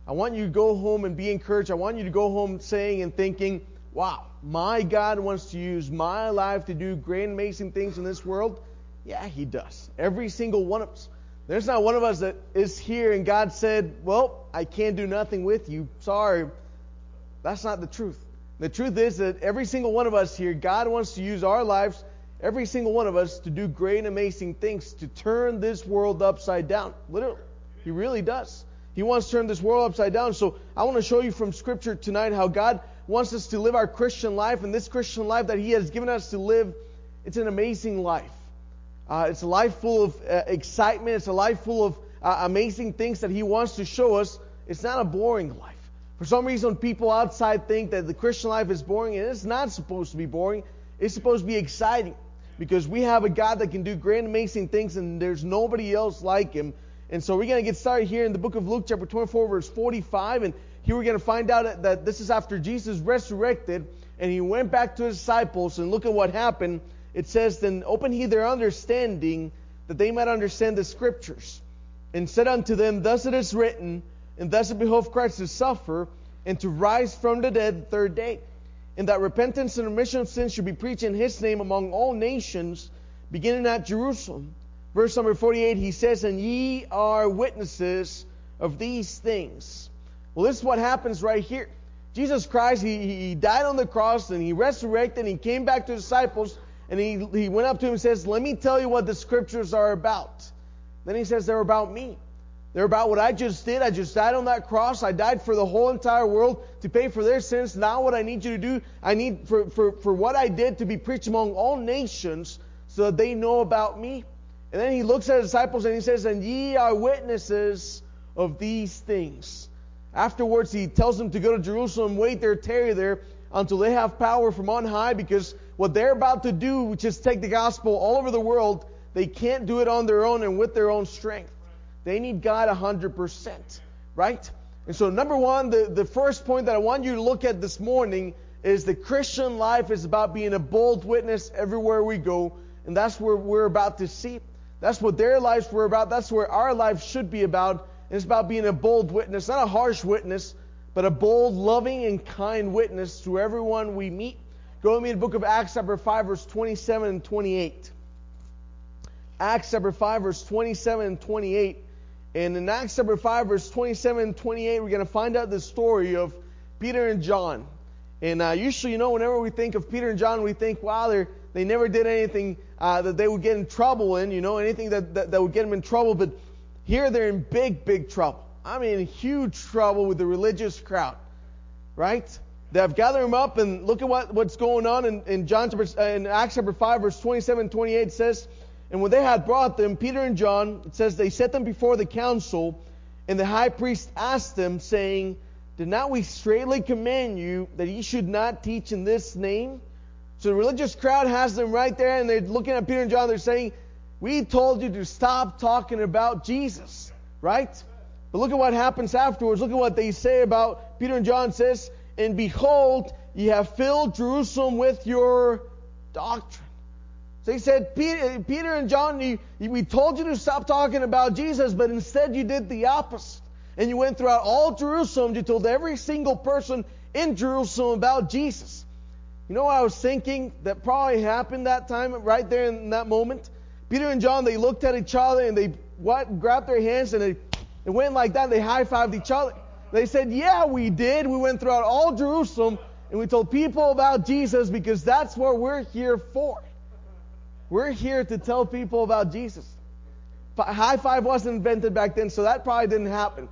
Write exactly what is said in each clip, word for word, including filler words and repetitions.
I want you to go home and be encouraged. I want you to go home saying and thinking, wow, my God wants to use my life to do great and amazing things in this world. Yeah, He does. Every single one of us. There's not one of us that is here and God said, well, I can't do nothing with you. Sorry. That's not the truth. The truth is that every single one of us here, God wants to use our lives, every single one of us, to do great and amazing things, to turn this world upside down. Literally. He really does. He wants to turn this world upside down. So I want to show you from Scripture tonight how God wants us to live our Christian life. And this Christian life that He has given us to live, it's an amazing life. Uh, it's a life full of uh, excitement. It's a life full of uh, amazing things that He wants to show us. It's not a boring life. For some reason, people outside think that the Christian life is boring, and it's not supposed to be boring. It's supposed to be exciting because we have a God that can do great and amazing things, and there's nobody else like Him. And so we're going to get started here in the book of Luke, chapter twenty-four, verse forty-five. And here we're going to find out that this is after Jesus resurrected, and He went back to His disciples, and look at what happened. It says, then opened He their understanding, that they might understand the Scriptures. And said unto them, thus it is written, and thus it behoved Christ to suffer, and to rise from the dead the third day. And that repentance and remission of sins should be preached in His name among all nations, beginning at Jerusalem. Verse number forty-eight, He says, and ye are witnesses of these things. Well, this is what happens right here. Jesus Christ, He, he died on the cross, and He resurrected, and He came back to His disciples, and he, he went up to him and says, let me tell you what the Scriptures are about. Then He says, they're about me. They're about what I just did. I just died on that cross. I died for the whole entire world to pay for their sins. Now what I need you to do, I need for, for, for what I did to be preached among all nations so that they know about me. And then He looks at His disciples and He says, and ye are witnesses of these things. Afterwards, He tells them to go to Jerusalem, wait there, tarry there, until they have power from on high, because what they're about to do, which is take the gospel all over the world, they can't do it on their own and with their own strength. They need God one hundred percent, right? And so number one, the, the first point that I want you to look at this morning is the Christian life is about being a bold witness everywhere we go. And that's where we're about to see. That's what their lives were about. That's where our life should be about. And it's about being a bold witness, not a harsh witness, but a bold, loving, and kind witness to everyone we meet. Go with me to the book of Acts, chapter five, verse twenty-seven and twenty-eight. Acts, chapter five, verse twenty-seven and twenty-eight. And in Acts, chapter five, verse twenty-seven and twenty-eight, we're going to find out the story of Peter and John. And uh, usually, you know, whenever we think of Peter and John, we think, wow, they they never did anything uh, that they would get in trouble in, you know, anything that, that, that would get them in trouble. But here they're in big, big trouble. I mean, huge trouble with the religious crowd, right? They have gathered them up, and look at what, what's going on in, in John in Acts chapter five, verse twenty-seven and twenty-eight. It says, and when they had brought them, Peter and John, it says, they set them before the council, and the high priest asked them, saying, did not we straitly command you that ye should not teach in this name? So the religious crowd has them right there, and they're looking at Peter and John. They're saying, we told you to stop talking about Jesus, right? But look at what happens afterwards. Look at what they say about Peter and John. It says, and behold, ye have filled Jerusalem with your doctrine. So he said, Peter, Peter and John, you, we told you to stop talking about Jesus, but instead you did the opposite. And you went throughout all Jerusalem. You told every single person in Jerusalem about Jesus. You know what I was thinking that probably happened that time, right there in that moment? Peter and John, they looked at each other and they what, grabbed their hands and they, they went like that. They high-fived each other. They said, yeah, we did. We went throughout all Jerusalem and we told people about Jesus because that's what we're here for. We're here to tell people about Jesus. High five wasn't invented back then, so that probably didn't happen.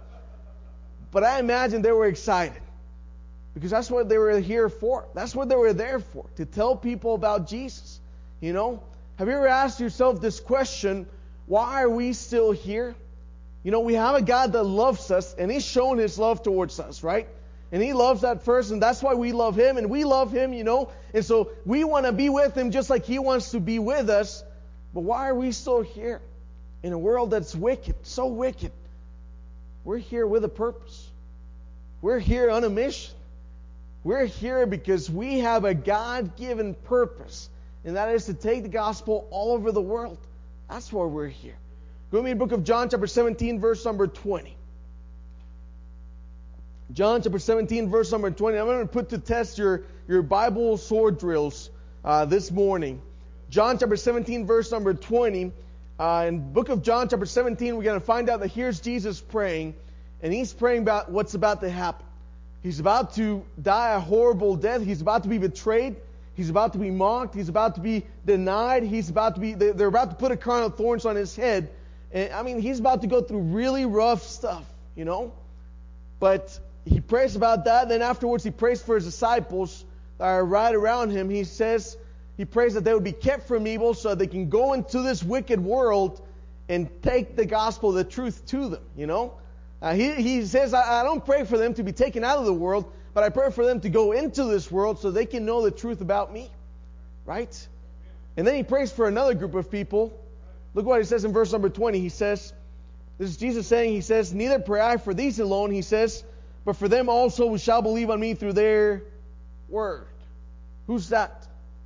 But I imagine they were excited because that's what they were here for. That's what they were there for, to tell people about Jesus. You know, have you ever asked yourself this question, why are we still here? You know, we have a God that loves us, and He's shown His love towards us, right? And He loves that first, and that's why we love Him, and we love Him, you know. And so we want to be with Him just like He wants to be with us. But why are we still here? In a world that's wicked, so wicked. We're here with a purpose. We're here on a mission. We're here because we have a God-given purpose, and that is to take the gospel all over the world. That's why we're here. Go with me to the book of John, chapter seventeen, verse number twenty. John chapter seventeen, verse number twenty. I'm going to put to test your, your Bible sword drills uh, this morning. John chapter seventeen, verse number twenty. Uh, in the book of John chapter seventeen, we're going to find out that here's Jesus praying, and he's praying about what's about to happen. He's about to die a horrible death. He's about to be betrayed. He's about to be mocked. He's about to be denied. He's about to be, they're about to put a crown of thorns on his head. And I mean, he's about to go through really rough stuff, you know. But he prays about that. Then afterwards, he prays for his disciples that are right around him. He says, he prays that they would be kept from evil so that they can go into this wicked world and take the gospel, the truth to them, you know. Uh, he, he says, I, I don't pray for them to be taken out of the world, but I pray for them to go into this world so they can know the truth about me. Right? And then he prays for another group of people. Look what he says in verse number twenty. He says, this is Jesus saying, he says, neither pray I for these alone, he says, but for them also who shall believe on me through their word. Who's that?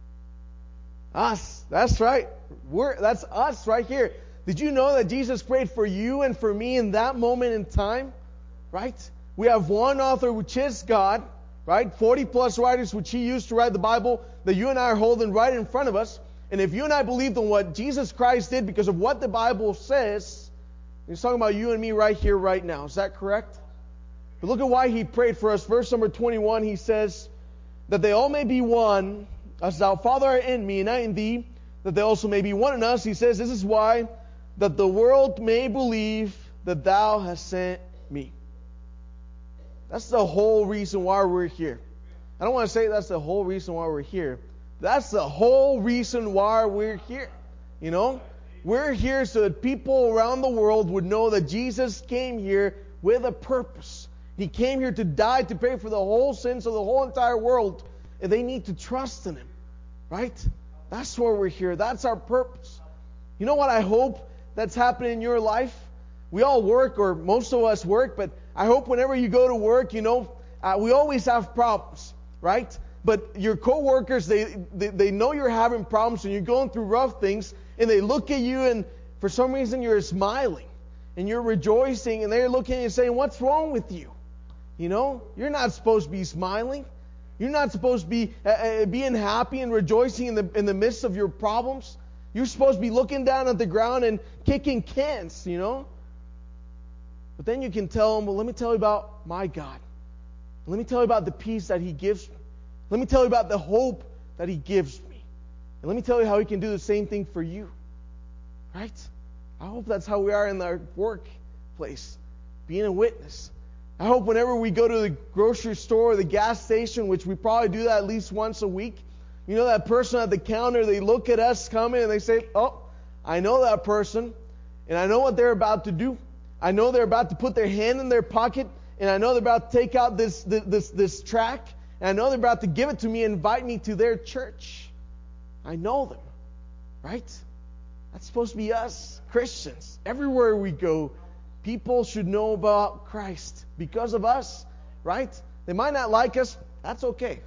Us. That's right. We're, that's us right here. Did you know that Jesus prayed for you and for me in that moment in time? Right? We have one author, which is God, right? forty plus writers, which He used to write the Bible, that you and I are holding right in front of us. And if you and I believed in what Jesus Christ did because of what the Bible says, He's talking about you and me right here, right now. Is that correct? But look at why He prayed for us. Verse number twenty-one, He says, that they all may be one, as Thou, Father, art in me, and I in Thee, that they also may be one in us. He says, this is why, that the world may believe that Thou hast sent me. That's the whole reason why we're here. I don't want to say that's the whole reason why we're here. That's the whole reason why we're here. You know? We're here so that people around the world would know that Jesus came here with a purpose. He came here to die, to pay for the whole sins of the whole entire world. And they need to trust in Him. Right? That's why we're here. That's our purpose. You know what I hope that's happening in your life? We all work, or most of us work, but I hope whenever you go to work, you know, uh, we always have problems, right? But your coworkers, they, they they know you're having problems and you're going through rough things, and they look at you and for some reason you're smiling and you're rejoicing, and they're looking at you and saying, what's wrong with you? You know, you're not supposed to be smiling. You're not supposed to be uh, uh, being happy and rejoicing in the in the midst of your problems. You're supposed to be looking down at the ground and kicking cans, you know. But then you can tell them, well, let me tell you about my God. Let me tell you about the peace that He gives me. Let me tell you about the hope that He gives me. And let me tell you how He can do the same thing for you. Right? I hope that's how we are in our workplace, being a witness. I hope whenever we go to the grocery store or the gas station, which we probably do that at least once a week, you know, that person at the counter, they look at us coming and they say, oh, I know that person, and I know what they're about to do. I know they're about to put their hand in their pocket, and I know they're about to take out this this this, this tract, and I know they're about to give it to me and invite me to their church. I know them, right? That's supposed to be us, Christians. Everywhere we go, people should know about Christ because of us, right? They might not like us. That's okay.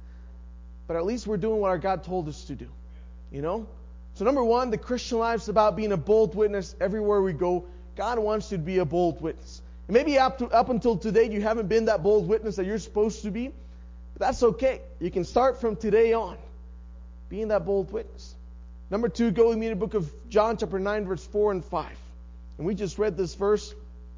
But at least we're doing what our God told us to do, you know? So number one, the Christian life is about being a bold witness everywhere we go. God wants you to be a bold witness. And maybe up, to, up until today, you haven't been that bold witness that you're supposed to be. But that's okay. You can start from today on being that bold witness. Number two, go with me to the book of John chapter nine, verse four and five. And we just read this verse.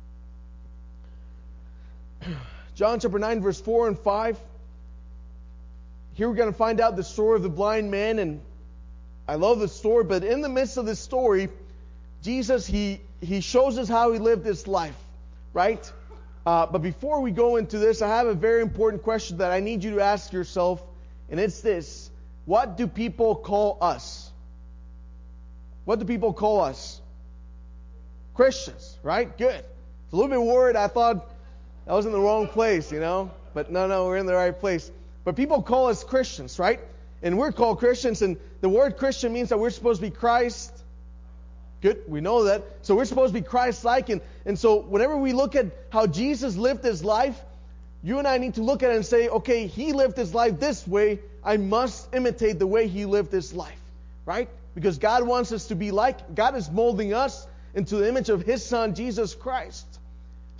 John chapter nine, verse four and five. Here we're going to find out the story of the blind man. And I love this story. But in the midst of this story, Jesus, he, he shows us how He lived His life, right? Uh, but before we go into this, I have a very important question that I need you to ask yourself, and it's this. What do people call us? What do people call us? Christians, right? Good. It's a little bit worried. I thought I was in the wrong place, you know? But no, no, we're in the right place. But people call us Christians, right? And we're called Christians, and the word Christian means that we're supposed to be Christ. Good, we know that. So we're supposed to be Christ-like. And, and so whenever we look at how Jesus lived His life, you and I need to look at it and say, okay, He lived His life this way. I must imitate the way He lived His life. Right? Because God wants us to be like, God is molding us into the image of His Son, Jesus Christ.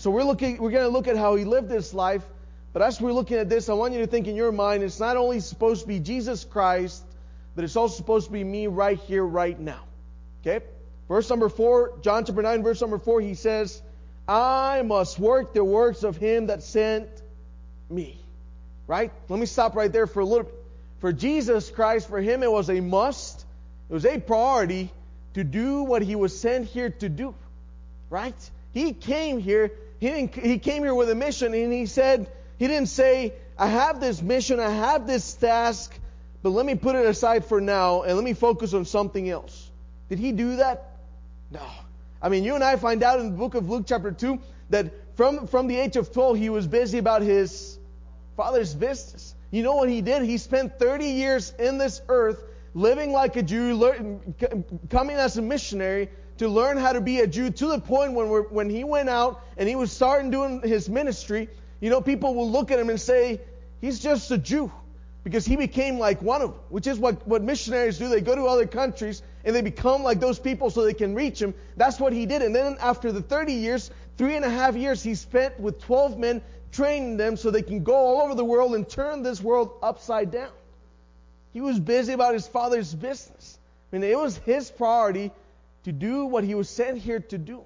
So we're looking, we're going to look at how he lived his life. But as we're looking at this, I want you to think in your mind, it's not only supposed to be Jesus Christ, but it's also supposed to be me right here, right now. Okay? Verse number four, John chapter nine, verse number four, he says, I must work the works of him that sent me. Right? Let me stop right there for a little bit. For Jesus Christ, for him it was a must, it was a priority to do what he was sent here to do. Right? He came here, he, didn't, he came here with a mission, and he said, he didn't say, I have this mission, I have this task, but let me put it aside for now and let me focus on something else. Did he do that? No. I mean, you and I find out in the book of Luke chapter two that from, from the age of twelve, he was busy about his Father's business. You know what he did? He spent thirty years in this earth living like a Jew, learn, coming as a missionary to learn how to be a Jew, to the point when, we're, when he went out and he was starting doing his ministry, you know, people will look at him and say, he's just a Jew. Because he became like one of them, which is what, what missionaries do. They go to other countries and they become like those people so they can reach them. That's what he did. And then after the thirty years, three and a half years, he spent with twelve men training them so they can go all over the world and turn this world upside down. He was busy about his Father's business. I mean, it was his priority to do what he was sent here to do.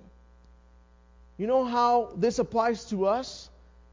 You know how this applies to us?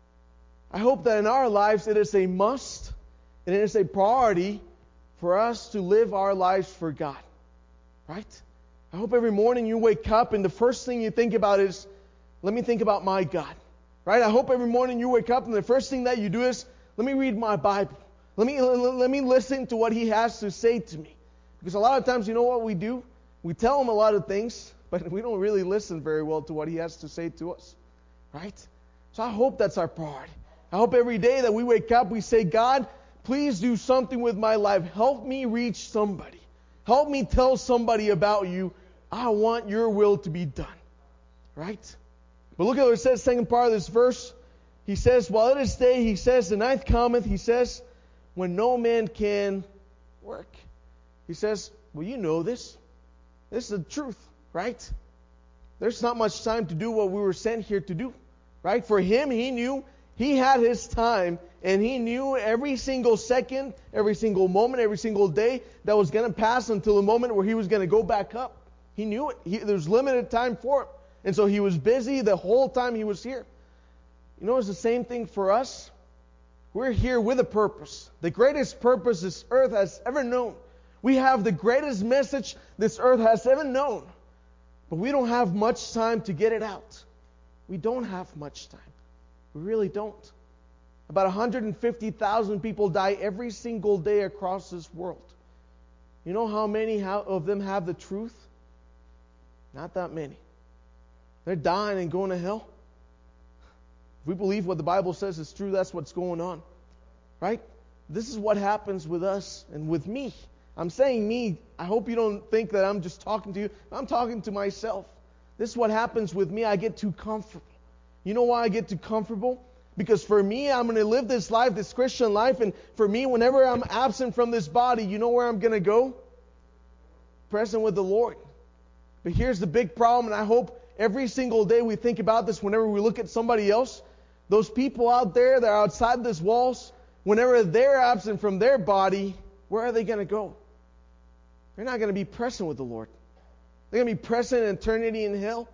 I hope that in our lives it is a must. And it is a priority for us to live our lives for God. Right? I hope every morning you wake up and the first thing you think about is, let me think about my God. Right? I hope every morning you wake up and the first thing that you do is, let me read my Bible. Let me, let me listen to what he has to say to me. Because a lot of times, you know what we do? We tell him a lot of things, but we don't really listen very well to what he has to say to us. Right? So I hope that's our priority. I hope every day that we wake up, we say, God, please do something with my life. Help me reach somebody. Help me tell somebody about you. I want your will to be done. Right? But look at what it says, second part of this verse. He says, while it is day, he says, the night cometh, he says, when no man can work. He says, well, you know this. This is the truth, right? There's not much time to do what we were sent here to do. Right? For him, he knew he had his time, and he knew every single second, every single moment, every single day that was going to pass until the moment where he was going to go back up. He knew it. He, there was limited time for it. And so he was busy the whole time he was here. You know, it's the same thing for us. We're here with a purpose. The greatest purpose this earth has ever known. We have the greatest message this earth has ever known. But we don't have much time to get it out. We don't have much time. We really don't. About one hundred fifty thousand people die every single day across this world. You know how many of them have the truth? Not that many. They're dying and going to hell. If we believe what the Bible says is true, that's what's going on. Right? This is what happens with us and with me. I'm saying me. I hope you don't think that I'm just talking to you. I'm talking to myself. This is what happens with me. I get too comfortable. You know why I get too comfortable? Because for me, I'm going to live this life, this Christian life, and for me, whenever I'm absent from this body, you know where I'm going to go? Present with the Lord. But here's the big problem, and I hope every single day we think about this whenever we look at somebody else. Those people out there that are outside these walls, whenever they're absent from their body, where are they going to go? They're not going to be present with the Lord. They're going to be present in eternity in hell.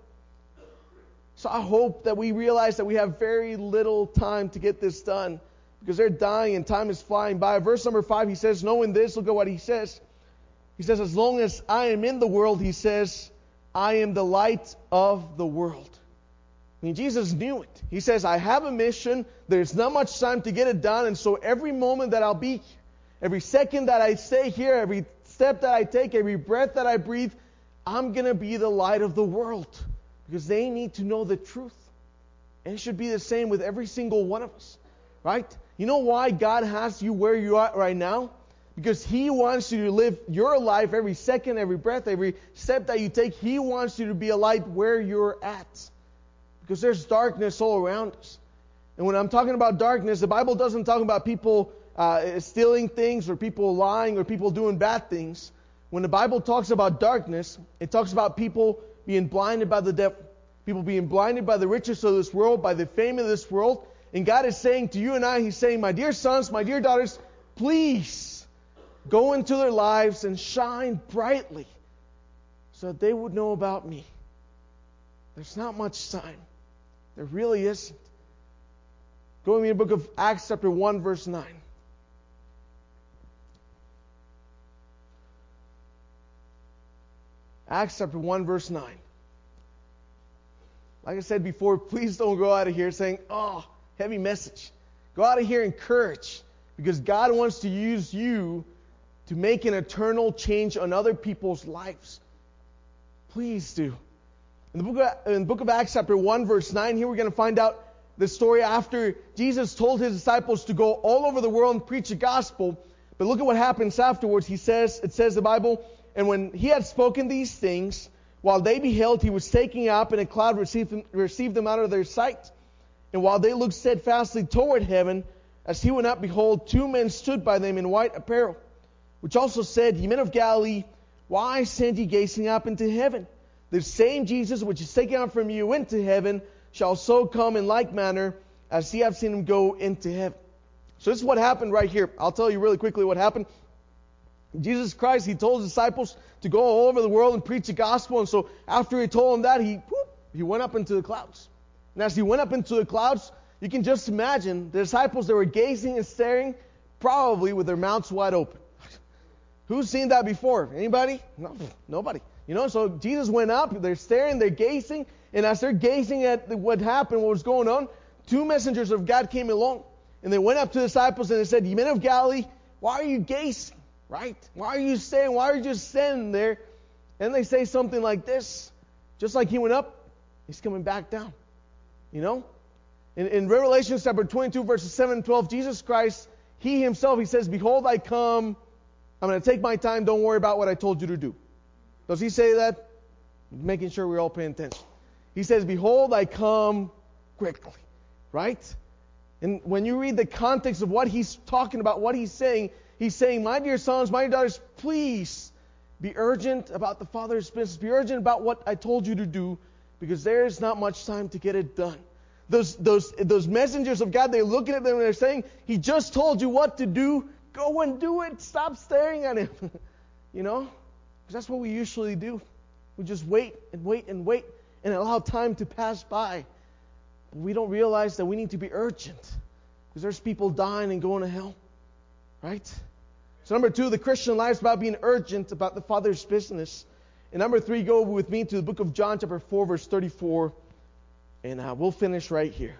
So I hope that we realize that we have very little time to get this done because they're dying and time is flying by. Verse number five, he says, knowing this, look at what he says. He says, as long as I am in the world, he says, I am the light of the world. I mean, Jesus knew it. He says, I have a mission. There's not much time to get it done. And so every moment that I'll be here, every second that I stay here, every step that I take, every breath that I breathe, I'm going to be the light of the world. Because they need to know the truth. And it should be the same with every single one of us. Right? You know why God has you where you are right now? Because He wants you to live your life every second, every breath, every step that you take. He wants you to be a light where you're at. Because there's darkness all around us. And when I'm talking about darkness, the Bible doesn't talk about people uh, stealing things or people lying or people doing bad things. When the Bible talks about darkness, it talks about people being blinded by the devil. People being blinded by the riches of this world, by the fame of this world. And God is saying to you and I, He's saying, my dear sons, my dear daughters, please go into their lives and shine brightly so that they would know about me. There's not much time. There really isn't. Go with me to the book of Acts chapter one, verse nine. Acts chapter one, verse nine. Like I said before, please don't go out of here saying, oh, heavy message. Go out of here encouraged, because God wants to use you to make an eternal change on other people's lives. Please do. In the book of, in the book of Acts chapter one, verse nine, here we're going to find out the story after Jesus told His disciples to go all over the world and preach the gospel. But look at what happens afterwards. He says, it says in the Bible, and when He had spoken these things, while they beheld, He was taken up, and a cloud received them, received them out of their sight. And while they looked steadfastly toward heaven, as He went up, behold, two men stood by them in white apparel, which also said, Ye men of Galilee, why stand ye gazing up into heaven? The same Jesus which is taken up from you into heaven shall so come in like manner as ye have seen Him go into heaven. So this is what happened right here. I'll tell you really quickly what happened. Jesus Christ, He told His disciples to go all over the world and preach the gospel. And so after He told them that, He, whoop, he went up into the clouds. And as He went up into the clouds, you can just imagine the disciples, they were gazing and staring, probably with their mouths wide open. Who's seen that before? Anybody? No, nobody. You know, so Jesus went up, they're staring, they're gazing, and as they're gazing at what happened, what was going on, two messengers of God came along, and they went up to the disciples and they said, Ye men of Galilee, why are you gazing? Right? Why are you staying? Why are you just standing there? And they say something like this. Just like He went up, He's coming back down. You know? In, in Revelation chapter twenty-two, verses seven and twelve, Jesus Christ, He Himself, He says, Behold, I come. I'm going to take my time. Don't worry about what I told you to do. Does He say that? Making sure we're all paying attention. He says, Behold, I come quickly. Right? And when you read the context of what He's talking about, what He's saying, He's saying, my dear sons, my dear daughters, please be urgent about the Father's business. Be urgent about what I told you to do, because there is not much time to get it done. Those, those, those messengers of God, they're looking at them and they're saying, He just told you what to do. Go and do it. Stop staring at Him. You know? Because that's what we usually do. We just wait and wait and wait and allow time to pass by. But we don't realize that we need to be urgent, because there's people dying and going to hell. Right? So number two, the Christian life is about being urgent about the Father's business. And number three, go with me to the book of John chapter four, verse thirty-four. And uh, we'll finish right here.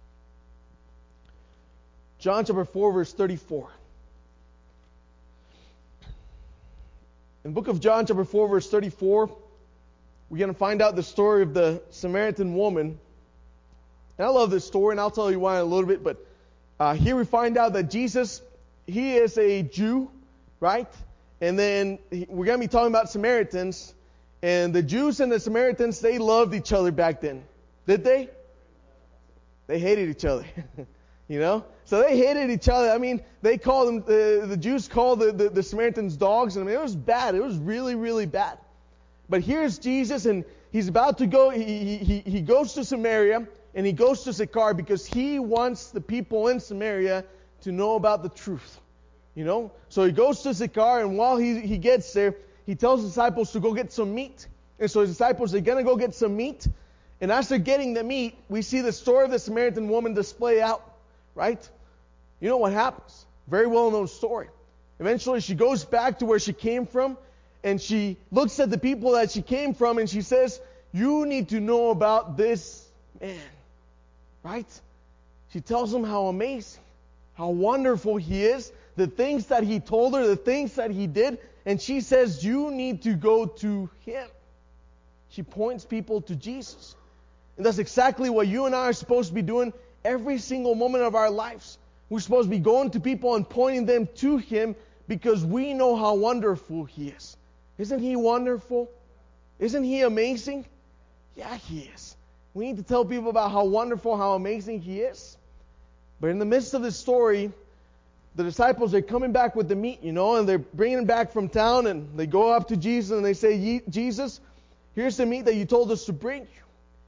John chapter four, verse thirty-four. In the book of John chapter four, verse thirty-four, we're going to find out the story of the Samaritan woman. And I love this story, and I'll tell you why in a little bit. But uh, here we find out that Jesus, He is a Jew, right? And then we're going to be talking about Samaritans. And the Jews and the Samaritans, they loved each other back then. Did they? They hated each other. You know? So they hated each other. I mean, they called them, the, the Jews called the, the, the Samaritans dogs. And I mean, it was bad. It was really, really bad. But here's Jesus, and He's about to go, he, he, he goes to Samaria, and He goes to Sychar because He wants the people in Samaria to know about the truth. You know? So He goes to Sychar, and while he, he gets there, He tells His disciples to go get some meat. And so His disciples are going to go get some meat. And as they're getting the meat, we see the story of the Samaritan woman display out. Right? You know what happens? Very well-known story. Eventually she goes back to where she came from, and she looks at the people that she came from, and she says, you need to know about this man. Right? She tells them how amazing, how wonderful he is, the things that he told her, the things that he did, and she says, you need to go to him. She points people to Jesus. And that's exactly what you and I are supposed to be doing every single moment of our lives. We're supposed to be going to people and pointing them to Him because we know how wonderful He is. Isn't He wonderful? Isn't He amazing? Yeah, He is. We need to tell people about how wonderful, how amazing He is. But in the midst of this story, the disciples are coming back with the meat, you know, and they're bringing it back from town, and they go up to Jesus and they say, Jesus, here's the meat that you told us to bring you.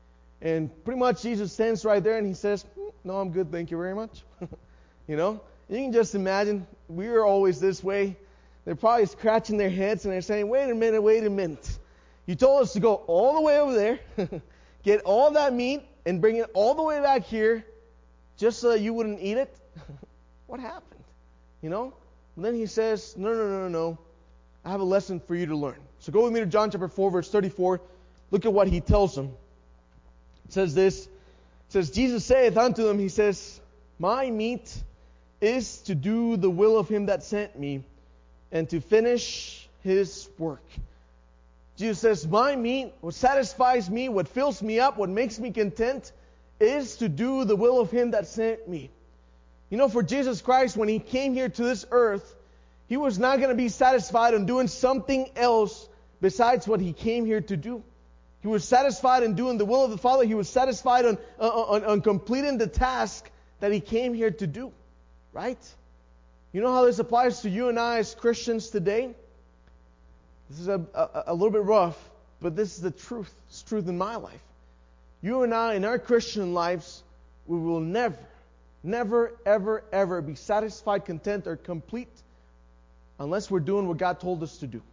And pretty much Jesus stands right there and he says, no, I'm good, thank you very much. You know? And you can just imagine, we are always this way. They're probably scratching their heads and they're saying, wait a minute, wait a minute. You told us to go all the way over there, get all that meat, and bring it all the way back here just so that you wouldn't eat it? What happened? You know? And then he says, no, no, no, no, no. I have a lesson for you to learn. So go with me to John chapter four, verse thirty-four. Look at what he tells them. It says this. It says, Jesus saith unto them, he says, my meat is to do the will of him that sent me, and to finish his work. Jesus says, my meat, what satisfies me, what fills me up, what makes me content, is to do the will of him that sent me. You know, for Jesus Christ, when he came here to this earth, he was not going to be satisfied on doing something else besides what he came here to do. He was satisfied in doing the will of the Father. He was satisfied on, on, on completing the task that he came here to do. Right? You know how this applies to you and I as Christians today? This is a, a, a little bit rough, but this is the truth. It's truth in my life. You and I, in our Christian lives, we will never, never, ever, ever be satisfied, content, or complete unless we're doing what God told us to do.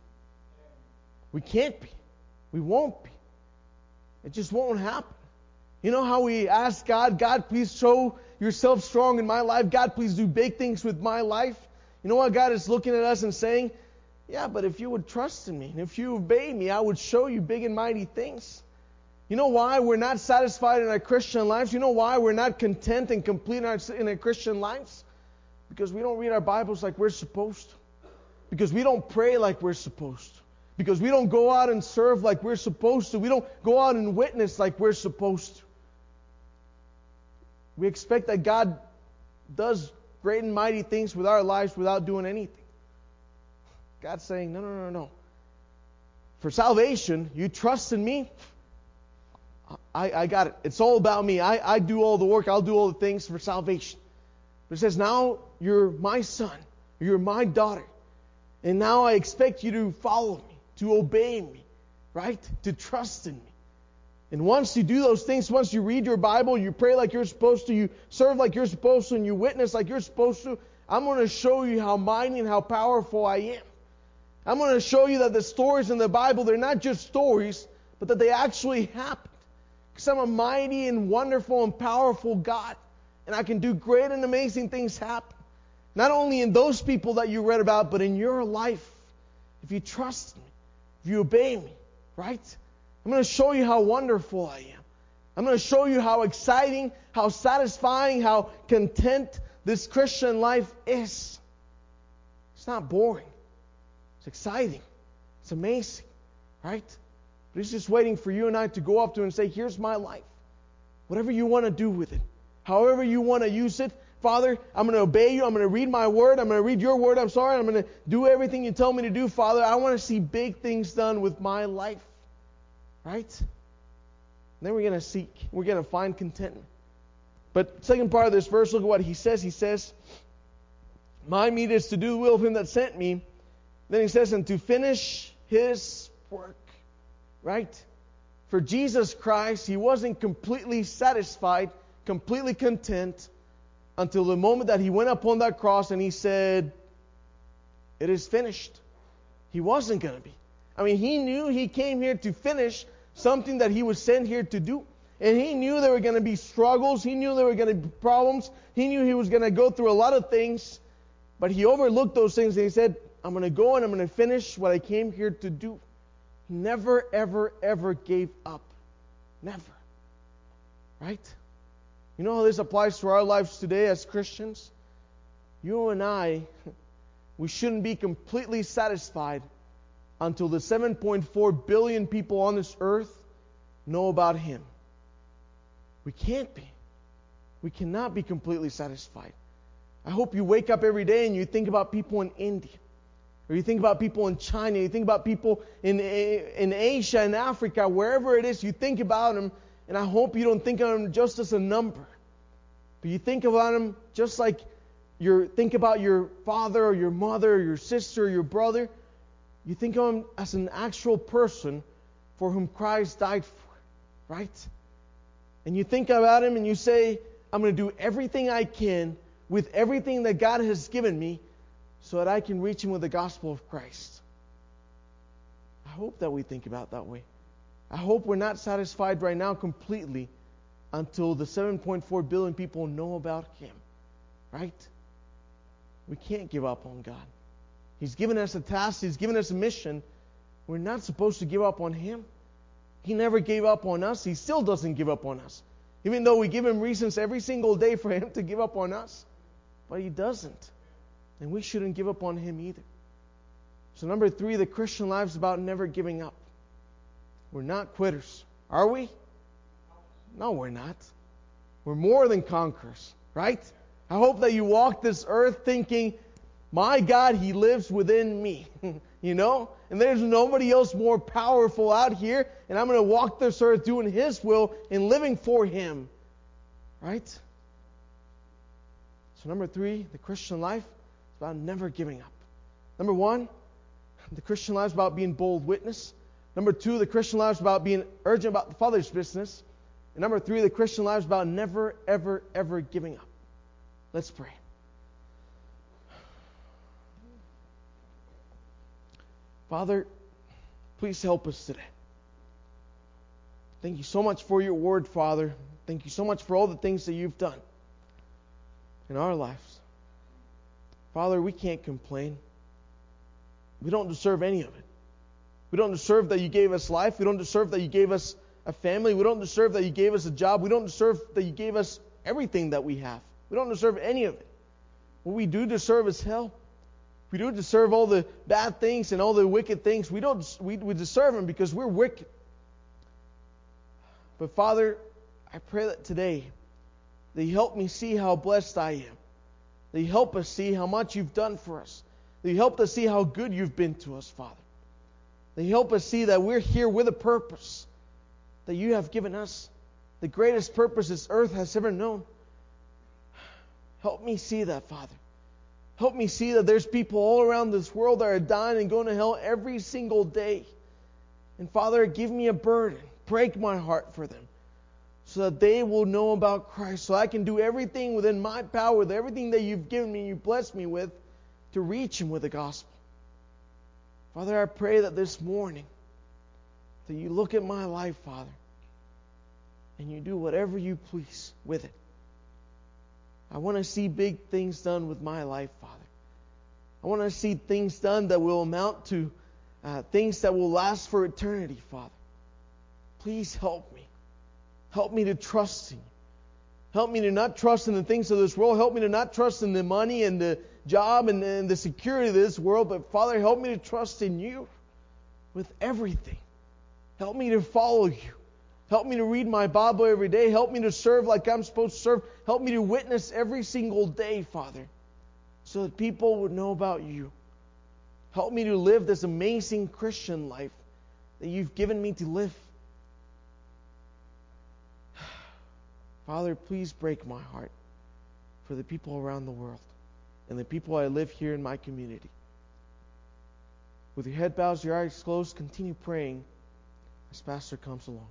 We can't be. We won't be. It just won't happen. You know how we ask God, God, please show yourself strong in my life. God, please do big things with my life. You know what? God is looking at us and saying, yeah, but if you would trust in me, and if you obey me, I would show you big and mighty things. You know why we're not satisfied in our Christian lives? You know why we're not content and complete in our, in our Christian lives? Because we don't read our Bibles like we're supposed to. Because we don't pray like we're supposed to. Because we don't go out and serve like we're supposed to. We don't go out and witness like we're supposed to. We expect that God does great and mighty things with our lives without doing anything. God's saying, no, no, no, no. For salvation, you trust in me. I, I got it. It's all about me. I, I do all the work. I'll do all the things for salvation. But it says, now you're my son. You're my daughter. And now I expect you to follow me, to obey me, right? To trust in me. And once you do those things, once you read your Bible, you pray like you're supposed to, you serve like you're supposed to, and you witness like you're supposed to, I'm going to show you how mighty and how powerful I am. I'm going to show you that the stories in the Bible, they're not just stories, but that they actually happened. Because I'm a mighty and wonderful and powerful God. And I can do great and amazing things happen. Not only in those people that you read about, but in your life. If you trust me, if you obey me, right? I'm going to show you how wonderful I am. I'm going to show you how exciting, how satisfying, how content this Christian life is. It's not boring. It's exciting. It's amazing, right? But He's just waiting for you and I to go up to Him and say, here's my life. Whatever you want to do with it. However you want to use it. Father, I'm going to obey you. I'm going to read my word. I'm going to read your word. I'm sorry. I'm going to do everything you tell me to do. Father, I want to see big things done with my life. Right? And then we're going to seek. We're going to find contentment. But second part of this verse, look at what he says. He says, my meat is to do the will of Him that sent me. Then he says, and to finish His work. Right? For Jesus Christ, He wasn't completely satisfied, completely content, until the moment that He went up on that cross and He said, it is finished. He wasn't going to be. I mean, He knew He came here to finish something that He was sent here to do. And He knew there were going to be struggles. He knew there were going to be problems. He knew He was going to go through a lot of things. But He overlooked those things and He said, I'm going to go and I'm going to finish what I came here to do. He never, ever, ever gave up. Never. Right? You know how this applies to our lives today as Christians? You and I, we shouldn't be completely satisfied until the seven point four billion people on this earth know about Him. We can't be. We cannot be completely satisfied. I hope you wake up every day and you think about people in India. Or you think about people in China. You think about people in, in Asia and Africa. Wherever it is, you think about them. And I hope you don't think of them just as a number. But you think about them just like you think about your father or your mother or your sister or your brother. You think of them as an actual person for whom Christ died for. Right? And you think about Him and you say, I'm going to do everything I can with everything that God has given me so that I can reach Him with the gospel of Christ. I hope that we think about it that way. I hope we're not satisfied right now completely until the seven point four billion people know about Him. Right? We can't give up on God. He's given us a task. He's given us a mission. We're not supposed to give up on Him. He never gave up on us. He still doesn't give up on us. Even though we give Him reasons every single day for Him to give up on us. But He doesn't. And we shouldn't give up on Him either. So number three, the Christian life is about never giving up. We're not quitters. Are we? No, we're not. We're more than conquerors. Right? I hope that you walk this earth thinking, my God, He lives within me. You know? And there's nobody else more powerful out here. And I'm going to walk this earth doing His will and living for Him. Right? So number three, the Christian life is about never giving up. Number one, the Christian life is about being bold witness. Number two, the Christian life is about being urgent about the Father's business. And number three, the Christian life is about never, ever, ever giving up. Let's pray. Father, please help us today. Thank you so much for your word, Father. Thank you so much for all the things that you've done in our lives. Father, we can't complain. We don't deserve any of it. We don't deserve that you gave us life. We don't deserve that you gave us a family. We don't deserve that you gave us a job. We don't deserve that you gave us everything that we have. We don't deserve any of it. What we do deserve is hell. We do deserve all the bad things and all the wicked things. We don't. We, we deserve them because we're wicked. But Father, I pray that today that you help me see how blessed I am. That you help us see how much you've done for us. That you help us see how good you've been to us, Father. That you help us see that we're here with a purpose that you have given us. The greatest purpose this earth has ever known. Help me see that, Father. Help me see that there's people all around this world that are dying and going to hell every single day. And Father, give me a burden. Break my heart for them. So that they will know about Christ. So I can do everything within my power, with everything that you've given me, you blessed me with, to reach them with the gospel. Father, I pray that this morning, that you look at my life, Father, and you do whatever you please with it. I want to see big things done with my life, Father. I want to see things done that will amount to uh, things that will last for eternity, Father. Please help me. Help me to trust in you. Help me to not trust in the things of this world. Help me to not trust in the money and the job and the, and the security of this world. But Father, help me to trust in you with everything. Help me to follow you. Help me to read my Bible every day. Help me to serve like I'm supposed to serve. Help me to witness every single day, Father, so that people would know about you. Help me to live this amazing Christian life that you've given me to live. Father, please break my heart for the people around the world and the people I live here in my community. With your head bowed, your eyes closed, continue praying as Pastor comes along.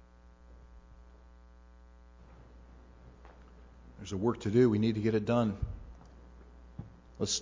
There's a work to do. We need to get it done.